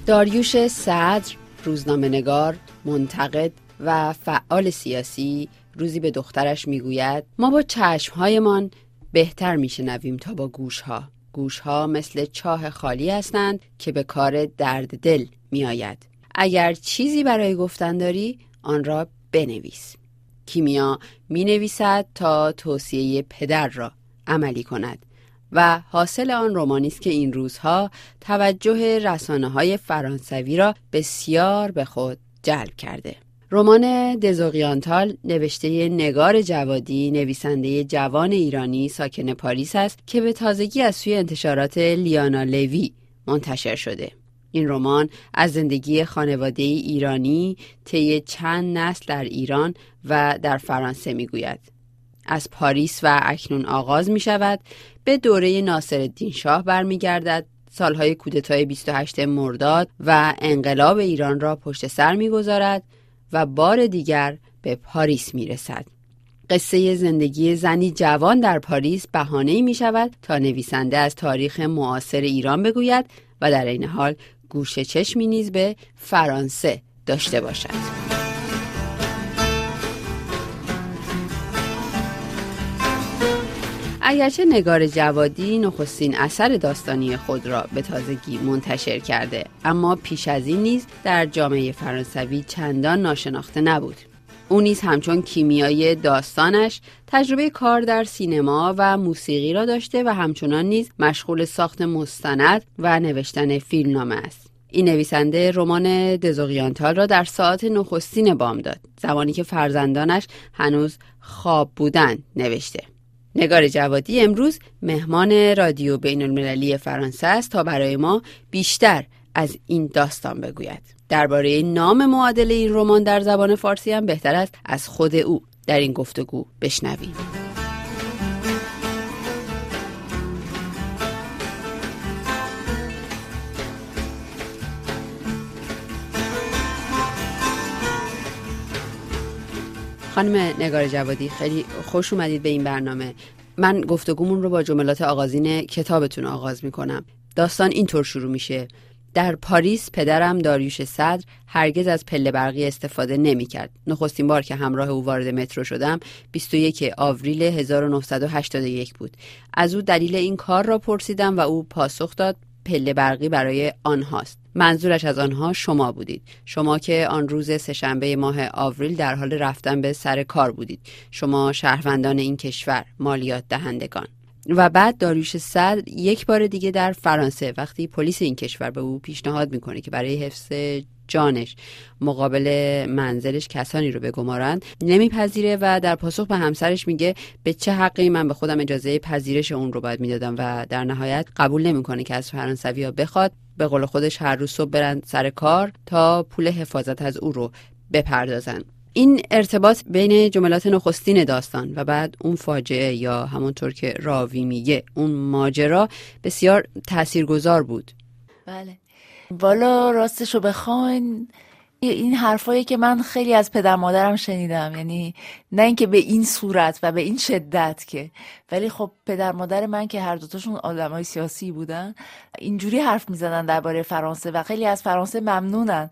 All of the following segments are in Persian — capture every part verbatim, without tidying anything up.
داریوش صدر، روزنامه‌نگار، منتقد و فعال سیاسی، روزی به دخترش میگوید ما با چشمهایمان بهتر میشنویم تا با گوشها. گوشها مثل چاه خالی هستند که به کار درد دل میآید. اگر چیزی برای گفتن داری آن را بنویس. کیمیا می نویسد تا توصیه پدر را عملی کند و حاصل آن رمانی است که این روزها توجه رسانه‌های فرانسوی را بسیار به خود جلب کرده. رمان دزوقیانتال نوشته نگار جوادی، نویسنده جوان ایرانی ساکن پاریس است که به تازگی از سوی انتشارات لیانا لوی منتشر شده. این رمان از زندگی خانواده ایرانی طی چند نسل در ایران و در فرانسه میگوید. از پاریس و اکنون آغاز می شود، به دوره ناصرالدین شاه برمیگردد، سالهای کودتای بیست و هشتم مرداد و انقلاب ایران را پشت سر میگذارد و بار دیگر به پاریس می رسد. قصه زندگی زنی جوان در پاریس بهانه‌ای می شود تا نویسنده از تاریخ معاصر ایران بگوید و در این حال گوشه چشمی نیز به فرانسه داشته باشد. اگرچه نگار جوادی نخستین اثر داستانی خود را به تازگی منتشر کرده، اما پیش از این نیز در جامعه فرانسوی چندان ناشناخته نبود. او نیز همچون کیمیای داستانش تجربه کار در سینما و موسیقی را داشته و همچنان نیز مشغول ساخت مستند و نوشتن فیلمنامه است. این نویسنده رمان دزوقیانتال را در ساعات نخستین بامداد، زمانی که فرزندانش هنوز خواب بودند، نوشته. نگار جوادی امروز مهمان رادیو بین المللی فرانسه است تا برای ما بیشتر از این داستان بگوید. درباره نام معادل این رمان در زبان فارسی هم بهتر است از خود او در این گفتگو بشنویم. خانم نگار جوادی، خیلی خوش اومدید به این برنامه. من گفتگومون رو با جملات آغازین کتابتون آغاز میکنم. داستان اینطور شروع میشه: در پاریس پدرم داریوش صدر هرگز از پله برقی استفاده نمیکرد. نخستین بار که همراه او وارد مترو شدم بیست و یکم آوریل هزار و نهصد و هشتاد و یک بود. از او دلیل این کار را پرسیدم و او پاسخ داد پله برقی برای آنهاست. منظورش از آنها شما بودید. شما که آن روز سه‌شنبه ماه آوریل در حال رفتن به سر کار بودید. شما شهروندان این کشور، مالیات دهندگان. و بعد داریوش صدر یک بار دیگه در فرانسه وقتی پلیس این کشور به او پیشنهاد میکنه که برای حفظ جانش مقابل منزلش کسانی رو بگمارند، نمیپذیره و در پاسخ به همسرش میگه به چه حقی من به خودم اجازه پذیرش اون رو باید میدادم و در نهایت قبول نمیکنه که از فرانسوی‌ها بخواد به قول خودش هر روز صبح برن سر کار تا پول حفاظت از او رو بپردازن. این ارتباط بین جملات نخستین داستان و بعد اون فاجعه یا همونطور که راوی میگه اون ماجرا بسیار تاثیرگذار بود. بله، والا راستشو بخواین این حرفایی که من خیلی از پدر مادرم شنیدم، یعنی نه اینکه به این صورت و به این شدت که، ولی خب پدر مادر من که هر دوتاشون آدمای سیاسی بودن اینجوری حرف میزنن درباره فرانسه و خیلی از فرانسه ممنونن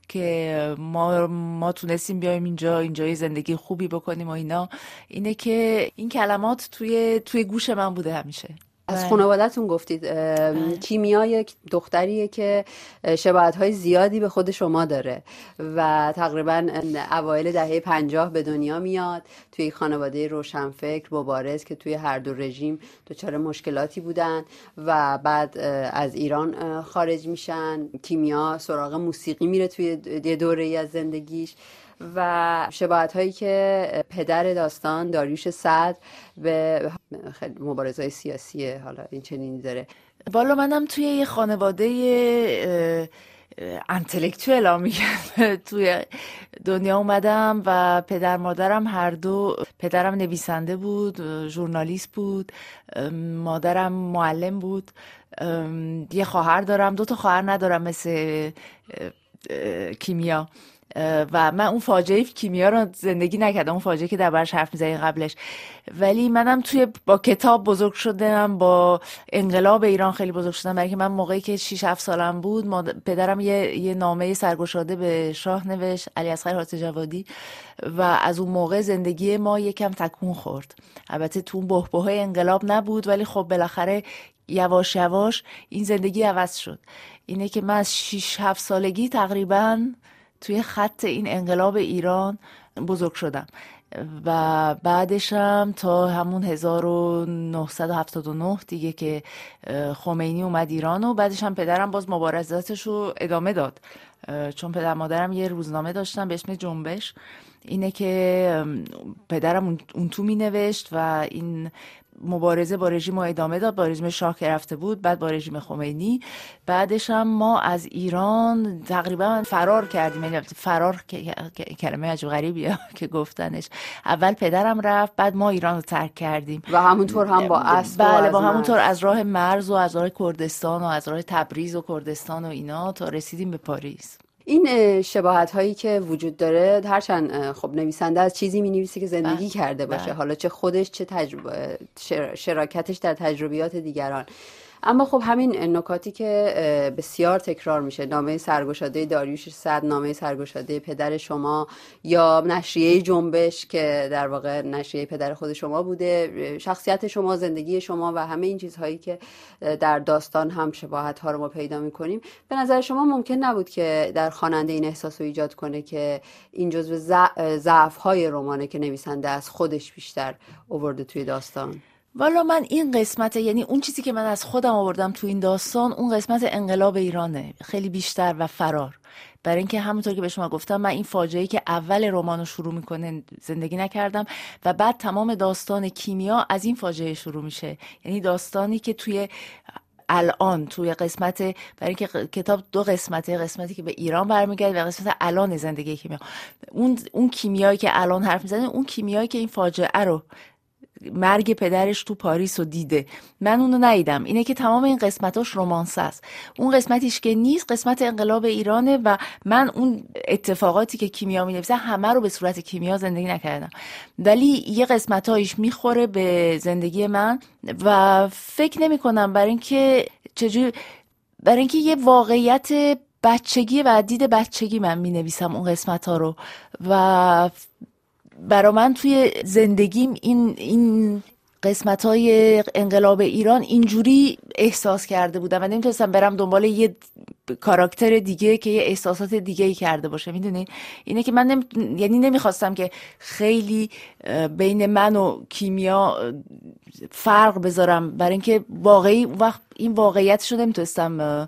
که ما ما تونستیم بیایم اینجا اینجای زندگی خوبی بکنیم و اینا. اینه که این کلمات توی توی گوش من بوده همیشه. از خانواده‌تون گفتید. کیمیا یک دختریه که شباهت‌های زیادی به خود شما داره و تقریباً اوایل دهه پنجاه به دنیا میاد توی خانواده روشنفکر مبارز که توی هر دو رژیم دچار مشکلاتی بودن و بعد از ایران خارج میشن. کیمیا سراغ موسیقی میره توی یه دوره‌ای از زندگیش و شباهت هایی که پدر داستان داریوش صدر به مبارزای سیاسی حالا این چنینی داره. والا منم توی یه خانواده انتلکتوئل ها میگن توی دنیا اومدم و پدر مادرم هر دو، پدرم نویسنده بود، ژورنالیست بود، مادرم معلم بود. یه خواهر دارم، دو تا خواهر ندارم مثل کیمیا. و من اون فاجعه کیمیا رو زندگی نکردم، اون فاجعه که دربارش حرف می‌زنی قبلش، ولی منم توی با کتاب بزرگ شدم، با انقلاب ایران خیلی بزرگ شدم، برای که من موقعی که شش هفت سالم بود ماد... پدرم یه یه نامه سرگشاده به شاه نوشت، علیاصغر حاتم جوادی، و از اون موقع زندگی ما یکم تکون خورد. البته تو اون بحبوحه انقلاب نبود، ولی خب بالاخره یواش یواش این زندگی عوض شد. اینه که من از شش هفت سالگی تقریباً توی خط این انقلاب ایران بزرگ شدم و بعدش هم تا همون هزار و نهصد و هفتاد و نه دیگه که خمینی اومد ایران، و بعدش هم پدرم باز مبارزاتش رو ادامه داد، چون پدر مادرم یه روزنامه داشتن به اسم جنبش. اینه که پدرم اون تو می نوشت و این مبارزه با رژیم رو ادامه داد، با رژیم شاه که رفته بود، بعد با رژیم خمینی. بعدش هم ما از ایران تقریبا فرار کردیم. یعنی فرار کلمه عجب غریبیه که گفتنش. اول پدرم رفت، بعد ما ایران رو ترک کردیم و همونطور هم با اسب. بله، با همونطور از راه مرز و از راه کردستان و از راه تبریز و کردستان و اینا تا رسیدیم به پاریس. این شباهت هایی که وجود داره، هرچند خب نویسنده از چیزی می نویسه که زندگی بله. کرده باشه، بله. حالا چه خودش چه تجربه شراکتش در تجربیات دیگران، اما خب همین نکاتی که بسیار تکرار میشه، نامه سرگشاده داریوش صدر، نامه سرگشاده پدر شما، یا نشریه جنبش که در واقع نشریه پدر خود شما بوده، شخصیت شما، زندگی شما و همه این چیزهایی که در داستان هم شباهت ها رو ما پیدا میکنیم. به نظر شما ممکن نبود که در خواننده این احساس رو ایجاد کنه که این جزو ضعف های رمانه که نویسنده از خودش بیشتر آورده توی داستان؟ والا من این قسمت، یعنی اون چیزی که من از خودم آوردم تو این داستان، اون قسمت انقلاب ایرانه خیلی بیشتر و فرار. برای اینکه همونطور که به شما گفتم، من این فاجعه‌ای که اول رمانو شروع میکنه زندگی نکردم و بعد تمام داستان کیمیا از این فاجعه شروع میشه. یعنی داستانی که توی الان توی قسمت، برای اینکه کتاب دو قسمته، قسمتی که به ایران برمیگرده و قسمت الان زندگی کیمیا. اون اون کیمیایی که الان حرف میزنه، اون کیمیایی که این فاجعه رو، مرگ پدرش تو پاریس رو دیده، من اونو ندیدم. اینه که تمام این قسمتاش رومانس است. اون قسمتیش که نیست قسمت انقلاب ایرانه و من اون اتفاقاتی که کیمیا می‌نویسه همه رو به صورت کیمیا زندگی نکردم، ولی یه قسمتایش میخوره به زندگی من و فکر نمی‌کنم، برای اینکه چجوری، برای اینکه یه واقعیت بچگی و دید بچگی من می‌نویسم اون قسمت‌ها رو و برای من توی زندگیم این این قسمت‌های انقلاب ایران اینجوری احساس کرده بودم و نمیتونستم برم دنبال یه کاراکتر دیگه که یه احساسات دیگه‌ای کرده باشه. میدونین اینه که من نمی... یعنی نمیخواستم که خیلی بین من و کیمیا فرق بذارم، برای اینکه واقعی وقت این واقعیتشو نمیتونستم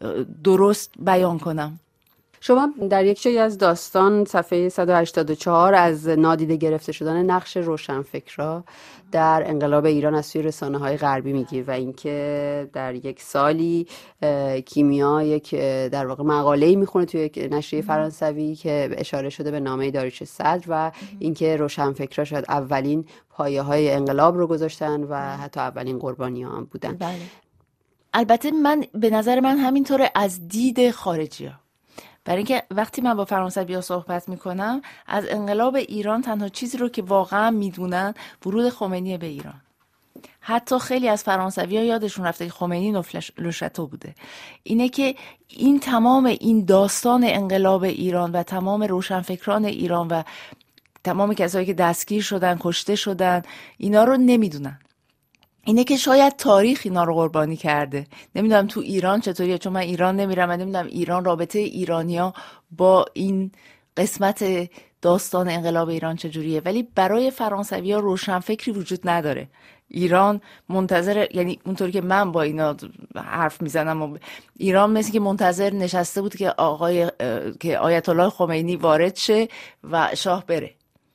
درست بیان کنم. شما در یک جایی از داستان صفحه صد و هشتاد و چهار از نادیده گرفته شدن نقش روشنفکرها در انقلاب ایران از سوی رسانه‌های غربی میگی و اینکه در یک سالی کیمیا یک در واقع مقاله‌ای میخونه توی یک نشریه فرانسوی که اشاره شده به نامه داریوش صدر و اینکه روشنفکرها شاید اولین پایه‌های انقلاب رو گذاشتن و حتی اولین قربانی‌ها هم بودن. بله. البته من به نظر من همینطوره از دید خارجی‌ها، برای اینکه وقتی من با فرانسوی‌ها صحبت میکنم از انقلاب ایران تنها چیزی رو که واقعا میدونن ورود خمینی به ایران. حتی خیلی از فرانسوی‌ها یادشون رفته که خمینی نوفلشاتو بوده. اینه که این تمام این داستان انقلاب ایران و تمام روشنفکران ایران و تمام کسایی که دستگیر شدن، کشته شدن، اینا رو نمیدونن. اینه که شاید تاریخ اینا رو قربانی کرده. نمیدونم تو ایران چطوریه، چون من ایران نمیرم و نمیدونم ایران، رابطه ایرانیا با این قسمت داستان انقلاب ایران چجوریه، ولی برای فرانسوی‌ها روشنفکری وجود نداره. ایران منتظر، یعنی اونطوری که من با اینا حرف میزنم و ایران مثل که منتظر نشسته بود که آقای که آیت الله خمینی وارد شه و شاه بره.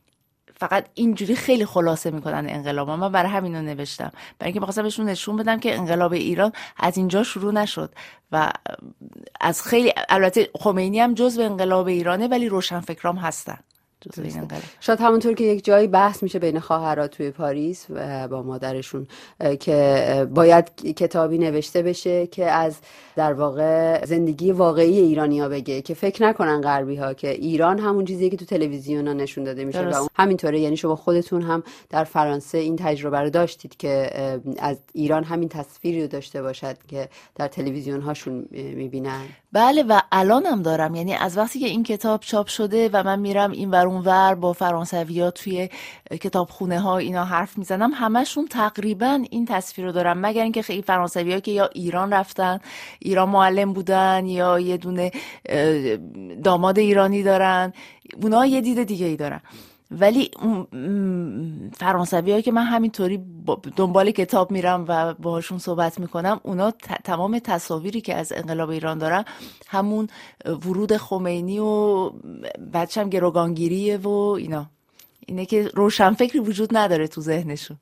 فقط اینجوری خیلی خلاصه میکنن انقلاب. من برای همینو نوشتم، برای اینکه می‌خواستم بهشون نشون بدم که انقلاب ایران از اینجا شروع نشد و از خیلی، البته خمینی هم جزو انقلاب ایرانه ولی روشنفکرام هستن. شاید همونطور که یک جایی بحث میشه بین خواهرها توی پاریس و با مادرشون که باید کتابی نوشته بشه که از در واقع زندگی واقعی ایرانی‌ها بگه، که فکر نکنن غربی‌ها که ایران همون چیزیه که تو تلویزیون‌ها نشون داده میشه درست. و همینطوره. یعنی شما خودتون هم در فرانسه این تجربه رو داشتید که از ایران همین تصویری رو داشته باشد که در تلویزیون‌هاشون می‌بینن. بله و الان هم دارم. یعنی از وقتی که این کتاب چاپ شده و من میرم این ور اون ور با فرانسوی‌ها توی کتابخونه ها اینا حرف میزنم، همشون تقریبا این تصویر رو دارم، مگر اینکه خیلی فرانسوی‌ها که یا ایران رفتن، ایران معلم بودن، یا یه دونه داماد ایرانی دارن، اونا یه دید دیگه ای دارن. ولی فرانسوی‌هایی که من همینطوری دنبال کتاب میرم و باهاشون صحبت میکنم، اونا تمام تصاویری که از انقلاب ایران دارن همون ورود خمینی و بعدش هم گروگانگیریه و اینا، اینه که روشنفکری وجود نداره تو ذهنشون.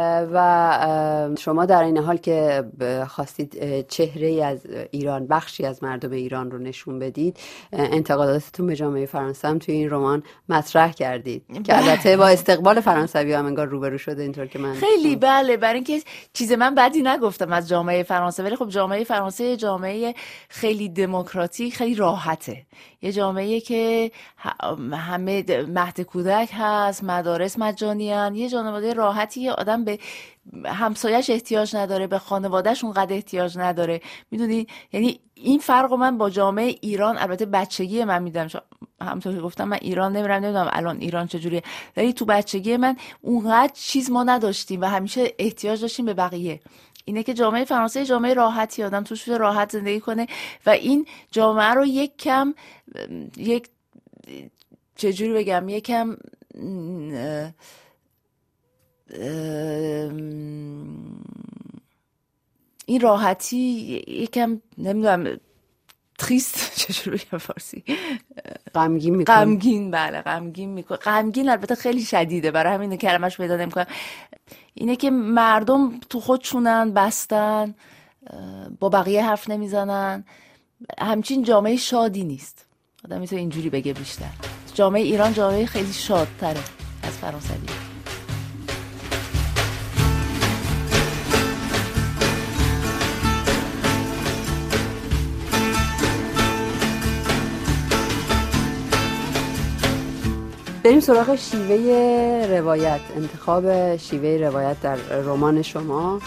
و شما در این حال که خواستید چهره‌ای از ایران، بخشی از مردم ایران رو نشون بدید، انتقاداتتون به جامعه فرانسه هم توی این رمان مطرح کردید که البته با استقبال فرانسوی هم انگار روبرو شده، اینطور که من خیلی بله، برای اینکه چیز من بدی نگفتم از جامعه فرانسه، ولی خب جامعه فرانسه جامعه خیلی دموکراتیک، خیلی راحته، یه جامعه که همه مهد کودک هست، مدارس مجانی هست، یه جامعه راحتی، آدم به همسایش احتیاج نداره، به خانوادهش اونقدر احتیاج نداره، میدونی. یعنی این فرق من با جامعه ایران، البته بچگی من میدم، همونطور که گفتم من ایران نمیرم، نمیدونم الان ایران چجوریه، ولی تو بچگی من اونقدر چیز ما نداشتیم و همیشه احتیاج داشتیم به بقیه. اینه که جامعه فرانسه جامعه راحتی، آدم توش راحت زندگی کنه و این جامعه رو یک کم یک چجوری بگم یک کم این راحتی یکم نمیدونم تریست چجوری بگم فارسی، غمگین میکنه. غمگین بله غمگین میکنه. غمگین البته خیلی شدیده، برای همین کلمش پیدا نمیکنم. اینه که مردم تو خودشونن، بستن، با بقیه حرف نمیزنن، همچین جامعه شادی نیست، آدم میتونه اینجوری بگه. بیشتر جامعه ایران جامعه خیلی شادتره از فرانسوی. بریم سراغ شیوه روایت، انتخاب شیوه روایت در رمان شما،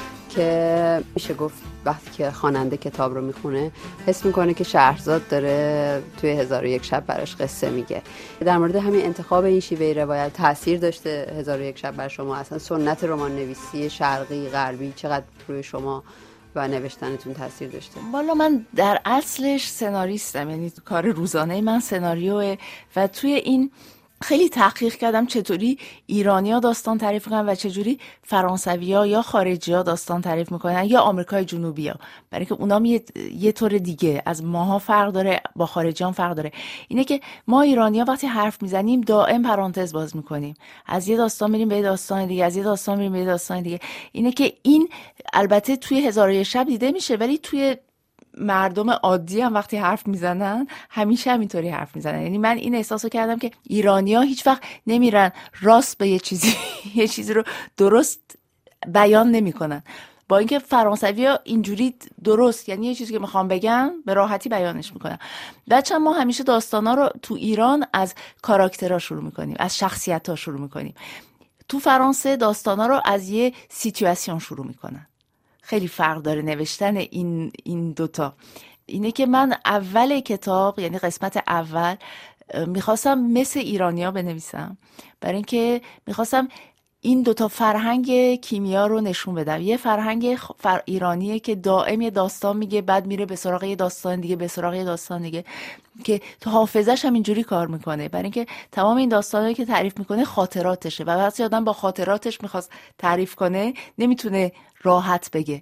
که میشه گفت وقتی که خواننده کتاب رو میخونه حس میکنه که شهرزاد داره توی هزار و یک شب براش قصه میگه. در مورد همین انتخاب این شیوه روایت تأثیر داشته هزار و یک شب بر شما؟ اصلا سنت رمان نویسی شرقی غربی چقدر روی شما و نوشتنتون تاثیر داشته؟ والا من در اصلش سناریستم، یعنی کار روزانه من سناریوه و توی این خیلی تحقیق کردم چطوری ایرانی‌ها داستان تعریف میکنن و چجوری فرانسوی‌ها یا خارجی‌ها داستان تعریف میکنن یا آمریکای جنوبی‌ها، برای که اونام یه, یه طور دیگه از ماها فرق داره، با خارجیان فرق داره. اینه که ما ایرانی‌ها وقتی حرف میزنیم دائم پرانتز باز میکنیم، از یه داستان میریم به داستان دیگه، از یه داستان میریم به داستان دیگه. اینه که این البته توی هزار و یک شب دیده میشه، ولی توی مردم عادی هم وقتی حرف میزنن همیشه همینطوری حرف میزنن. یعنی من این احساسو کردم که ایرانی‌ها هیچ وقت نمیرن راست به یه چیزی یه چیزی رو درست بیان نمیکنن، با اینکه فرانسوی‌ها اینجوری درست، یعنی یه چیزی که میخوام بگم به راحتی بیانش میکنن. بچه ما همیشه داستانا رو تو ایران از کاراکترها شروع میکنیم، از شخصیت‌ها شروع میکنیم. تو فرانسه داستانا رو از یه سیچواسیون شروع میکنن. خیلی فرق داره نوشتن این این دوتا. اینه که من اول کتاب، یعنی قسمت اول، میخواستم مثل ایرانی‌ها بنویسم، برای اینکه میخواستم این دوتا فرهنگ کیمیا رو نشون بدم. یه فرهنگ فر ایرانیه که دائم یه داستان میگه، بعد میره به سراغ یه داستان دیگه، به سراغ یه داستان دیگه، که تو حافظش هم اینجوری کار میکنه، برای اینکه تمام این داستانایی که تعریف میکنه خاطراتشه و وقتی آدم با خاطراتش میخواست تعریف کنه نمیتونه راحت بگه.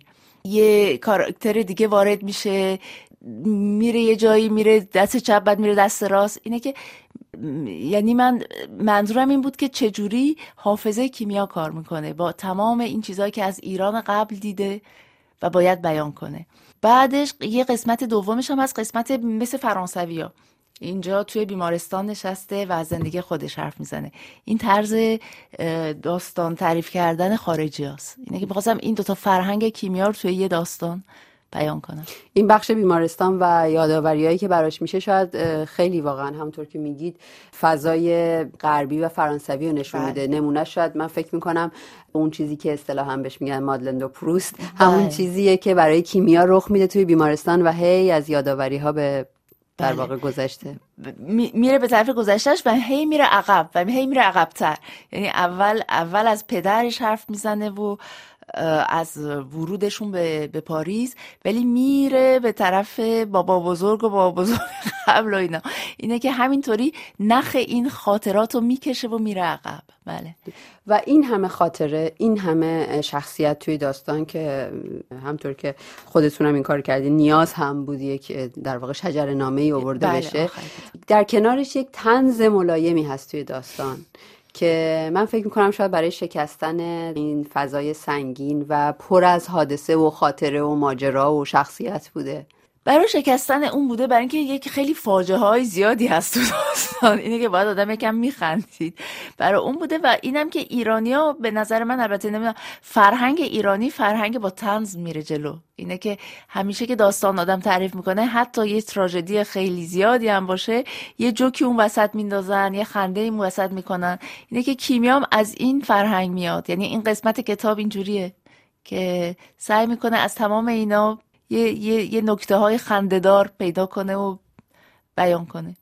یه کاراکتر دیگه وارد میشه، میره یه جایی، میره دست چپ بعد میره دست راست. اینه که یعنی من منظورم این بود که چجوری حافظه کیمیا کار میکنه با تمام این چیزایی که از ایران قبل دیده و باید بیان کنه. بعدش یه قسمت دومش هم از قسمت مثل فرانسوی‌ها، اینجا توی بیمارستان نشسته و از زندگی خودش حرف میزنه. این طرز داستان تعریف کردن خارجی هست. اینه که میخواستم این دوتا فرهنگ کیمیا رو توی یه داستان بیان کنم. این بخش بیمارستان و یادآوری‌هایی که براش میشه شاید خیلی واقعا همونطور که میگید فضای غربی و فرانسوی رو نشون میده. نمونه شاید من فکر میکنم اون چیزی که اصطلاحاً بهش میگن مادلن دو پروست همون چیزیه که برای کیمیا رخ میده توی بیمارستان و هی از یادآوری‌ها به در واقع گذشته میره به طرف گذشتهش و هی میره عقب و هی میره عقب‌تر. یعنی اول اول از پدرش حرف میزنه و از ورودشون به, به پاریس، ولی میره به طرف بابا بزرگ و بابا بزرگ قبل و اینا. اینه که همینطوری نخ این خاطرات رو میکشه و میره عقب. بله. و این همه خاطره، این همه شخصیت توی داستان که همطور که خودتون هم این کار کردین نیاز هم بود یک در واقع شجره نامه‌ای آورده بله بشه. آخر. در کنارش یک طنز ملایمی هست توی داستان که من فکر میکنم شاید برای شکستن این فضای سنگین و پر از حادثه و خاطره و ماجرا و شخصیت بوده. برای شکستن اون بوده، برای اینکه یک خیلی فاجعه های زیادی هست تو داستان. اینه که باید آدم یکم میخندید. برای اون بوده و اینم که ایرانی‌ها به نظر من، البته نمیدونم، فرهنگ ایرانی فرهنگ با طنز میره جلو. اینه که همیشه که داستان آدم تعریف میکنه، حتی یه تراژدی خیلی زیادی هم باشه، یه جوکی اون وسط میندازن، یه خنده اون وسط میکنن. اینه که کیمیام از این فرهنگ میاد. یعنی این قسمت کتاب اینجوریه که سعی میکنه از تمام اینا یه یه یه نکته‌های خنده‌دار پیدا کنه و بیان کنه.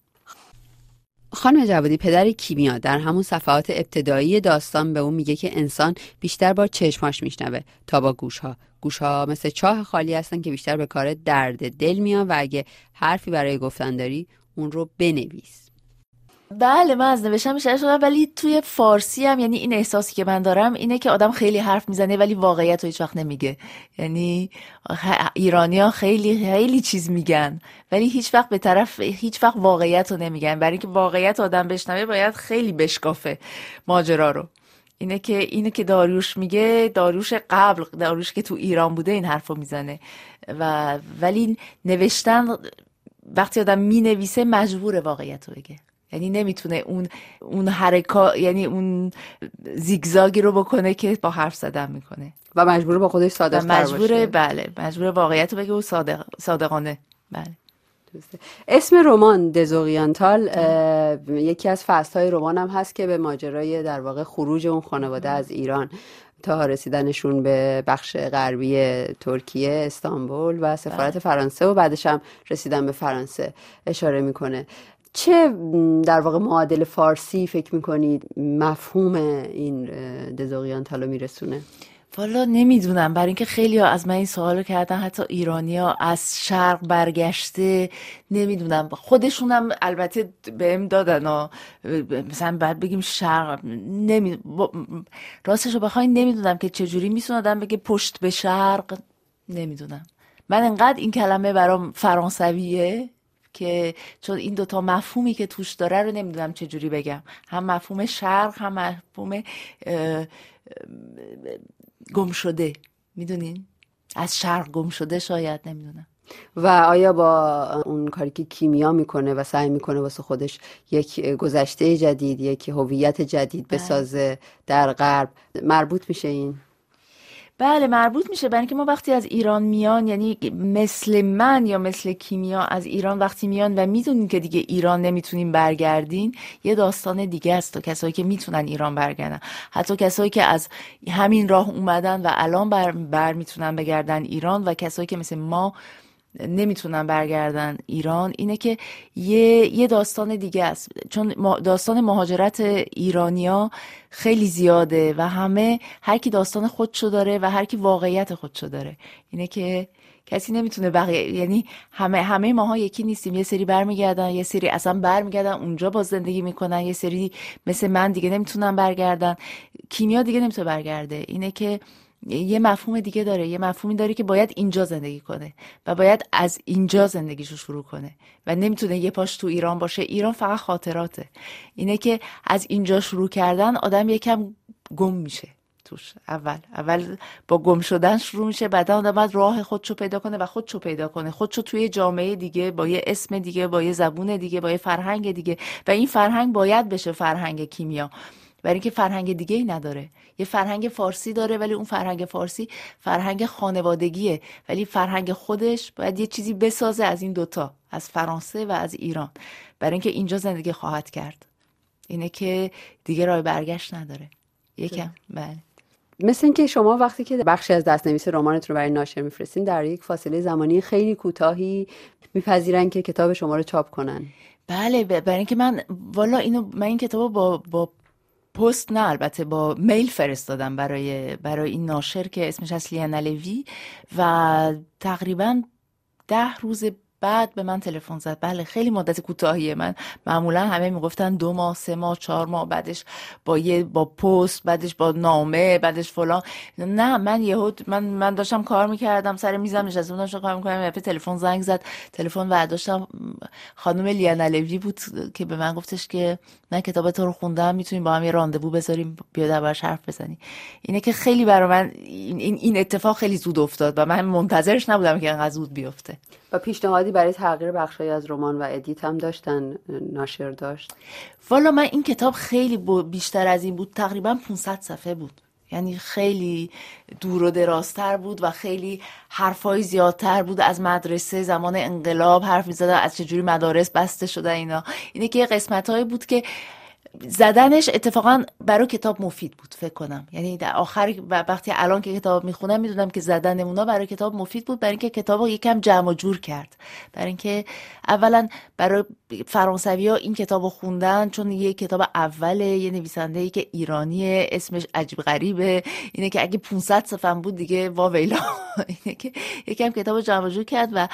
خانم جوادی، پدر کیمیا در همون صفحات ابتدایی داستان به اون میگه که انسان بیشتر با چشماش میشنوه تا با گوشها. گوشها مثل چاه خالی هستن که بیشتر به کار درد دل میان و اگه حرفی برای گفتن داری اون رو بنویس. بله، من از نوشتن بیشتر شدم، ولی توی فارسی هم یعنی این احساسی که من دارم اینه که آدم خیلی حرف میزنه ولی واقعیت رو هیچ وقت نمیگه. یعنی ایرانی‌ها خیلی خیلی چیز میگن ولی هیچ وقت به طرف هیچ وقت واقعیت رو نمیگن. برای اینکه واقعیت آدم بشنوه باید خیلی بشکافه ماجرا رو. اینه که اینه که داریوش میگه، داریوش قبل، داریوش که تو ایران بوده این حرفو میزنه. و ولی نوشتن وقتی آدم مینویسه مجبور واقعیت رو بگه. یعنی نمیتونه اون اون حرکات، یعنی اون زیگزاگی رو بکنه که با حرف زدن میکنه و مجبور با خودش صادق تر باشه. مجبوره بله مجبور واقعیت رو بگه و صادق صادقانه. بله. اسم رمان دزوریانتال یکی از فصل‌های رمان هم هست که به ماجرای در واقع خروج اون خانواده از ایران تا رسیدنشون به بخش غربی ترکیه، استانبول و سفارت بله. فرانسه و بعدش هم رسیدن به فرانسه اشاره میکنه. چه در واقع معادل فارسی فکر میکنید مفهوم این دزوریانتال رو میرسونه؟ والا نمیدونم، برای اینکه خیلی ها از من این سوالو کردن، حتی ایرانی ها از شرق برگشته، نمیدونم خودشونم البته بهم دادن ها. مثلا بعد بگیم شرق، نمی... راستشو بخواین نمیدونم که چجوری میتونه آدم بگه پشت به شرق. نمیدونم، من انقدر این کلمه برام فرانسویه که چون این دوتا مفهومی که توش داره رو نمیدونم چجوری بگم، هم مفهوم شرق هم مفهوم گم شده. میدونین؟ از شرق گم شده شاید، نمیدونم. و آیا با اون کاری که کیمیا میکنه و سعی میکنه واسه خودش یک گذشته جدید، یک هویت جدید بسازه در غرب، مربوط میشه این؟ بله مربوط میشه، برای اینکه ما وقتی از ایران میان، یعنی مثل من یا مثل کیمیا از ایران وقتی میان و میدونین که دیگه ایران نمیتونین برگردین، یه داستان دیگه است. تا کسایی که میتونن ایران برگردن، حتی کسایی که از همین راه اومدن و الان بر, بر میتونن بگردن ایران و کسایی که مثل ما نمیتونن برگردن ایران، اینه که یه یه داستان دیگه است. چون داستان مهاجرت ایرانیا خیلی زیاده و همه هر کی داستان خودشو داره و هر کی واقعیت خودشو داره. اینه که کسی نمیتونه بقیه، یعنی همه همه ماها یکی نیستیم. یه سری برمیگردن، یه سری اصلا برمیگردن اونجا باز زندگی میکنن، یه سری مثل من دیگه نمیتونن برگردن. کیمیا دیگه نمیتونه برگرده. اینه که یه مفهوم دیگه داره، یه مفهومی داره که باید اینجا زندگی کنه و باید از اینجا زندگیشو شروع کنه و نمیتونه یه پاش تو ایران باشه. ایران فقط خاطراته. اینه که از اینجا شروع کردن آدم یکم گم میشه توش. اول اول با گم شدن شروع میشه، بعدا آدم باید راه خودشو پیدا کنه و خودشو پیدا کنه، خودشو توی جامعه دیگه با یه اسم دیگه، با یه زبون دیگه، با یه فرهنگ دیگه، و این فرهنگ باید بشه فرهنگ کیمیا، برای اینکه فرهنگ دیگه ای نداره. یه فرهنگ فارسی داره ولی اون فرهنگ فارسی فرهنگ خانوادگیه، ولی فرهنگ خودش باید یه چیزی بسازه از این دوتا، از فرانسه و از ایران، برای اینکه اینجا زندگی خواهد کرد. اینه که دیگه راه برگشت نداره. یکم بله. مثل اینکه شما وقتی که بخشی از دستنویس رمانتون رو برای ناشر میفرستین، در یک فاصله زمانی خیلی کوتاهی میپذیرن که کتاب شما رو چاپ کنن. بله، برای اینکه من والا اینو من این کتابو با با پست نه البته با میل فرستادم برای برای این ناشر که اسمش هست لیانا لوی، و تقریبا ده روز بعد به من تلفن زد. بله خیلی مدت کوتاهیه. من معمولا همه میگفتن دو ماه، سه ماه، چهار ماه، بعدش با یه با پست، بعدش با نامه، بعدش فلان. نه من یهو من من داشتم کار میکردم، سر میزم نشسته بودم داشتم کار میکردم، یه تلفن زنگ زد. تلفن برداشتم، خانم لیانا لوی بود که به من گفتش که من کتاب تو رو خوندم، میتونیم با هم یه راندوو بذاریم بیا دربارش حرف بزنی. اینه که خیلی برای من این این اتفاق خیلی زود افتاد و من منتظرش نبودم که انقدر زود بیفته. و پیشنهادی برای تغییر بخشایی از رمان و ادیت هم داشتن، ناشر داشت؟ والا من این کتاب خیلی بیشتر از این بود، تقریبا پانصد صفحه بود، یعنی خیلی دور و درازتر بود و خیلی حرفای زیادتر بود. از مدرسه زمان انقلاب حرف می‌زدن، از چجوری مدارس بسته شده اینا. اینه که قسمت‌هایی بود که زدنش اتفاقا برای کتاب مفید بود فکر کنم. یعنی در آخر وقتی الان که کتاب میخونم میدونم که زدن اونا برای کتاب مفید بود، برای اینکه کتابو یکم جمع و جور کرد. برای اینکه اولا برای فرانسوی‌ها این کتابو خوندن چون یه کتاب اوله، یه نویسنده‌ای که ایرانیه، اسمش عجیب غریبه. اینه که اگه پانصد صفحه بود دیگه واویلا. اینه که یکم کتابو جمع و جور کرد و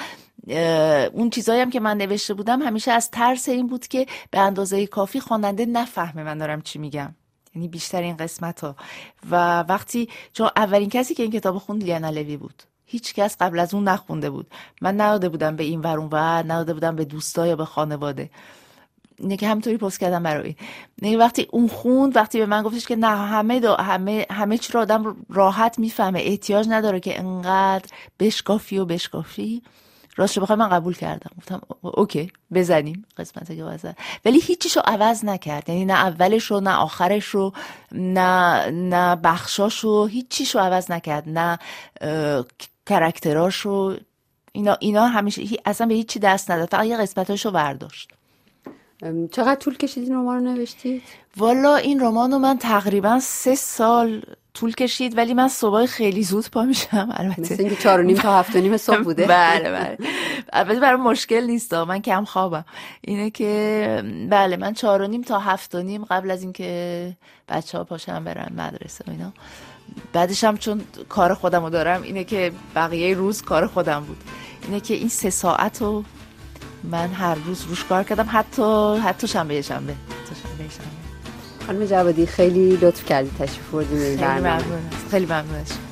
اون چیزایی هم که من نوشته بودم همیشه از ترس این بود که به اندازه کافی خواننده نفهمه من دارم چی میگم، یعنی بیشتر این قسمت ها. و وقتی چون اولین کسی که این کتاب خوند لیانا لوی بود، هیچ کس قبل از اون نخونده بود، من نداده بودم به این ور اون ور، نداده بودم به دوستا یا به خانواده. اینه که همینطوری پست کردم برای این. وقتی اون خوند، وقتی به من گفتش که نه همه دا همه همه چی رو آدم راحت میفهمه، احتیاج نداره که انقدر بشکافی و بشکافی، راستش بخوام من قبول کردم. گفتم اوکی بزنیم قسمتی که واسه، ولی هیچیشو عوض نکرد. یعنی نه اولشو نه آخرشو نه نه بخشاشو، هیچیشو عوض نکرد، نه کاراکتراشو. اینا اینا همیشه اصلا به هیچی دست نداد، فقط یه قسمتاشو برداشت. چقدر طول کشید این رمان رو نوشتید؟ والا این رمان رو من تقریبا سه سال طول کشید، ولی من صبح خیلی زود پا میشم. البته مثل اینکه چهار و نیم تا هفت و نیم صبح بوده. بله بله. البته برای مشکل نیست، من کم خوابم. اینه که بله من چهار و نیم تا هفت و نیم قبل از اینکه بچه‌ها پاشن برن مدرسه و اینا. بعدش هم چون کار خودمو دارم، اینه که بقیه روز کار خودم بود. اینه که این سه ساعت رو من هر روز روش کار کردم، حتی حتی شنبه شنبه حتی شنبه شنبه. خانم جوادی خیلی لطف کردید تشریف بردید. خیلی ممنونم. خیلی ممنونم.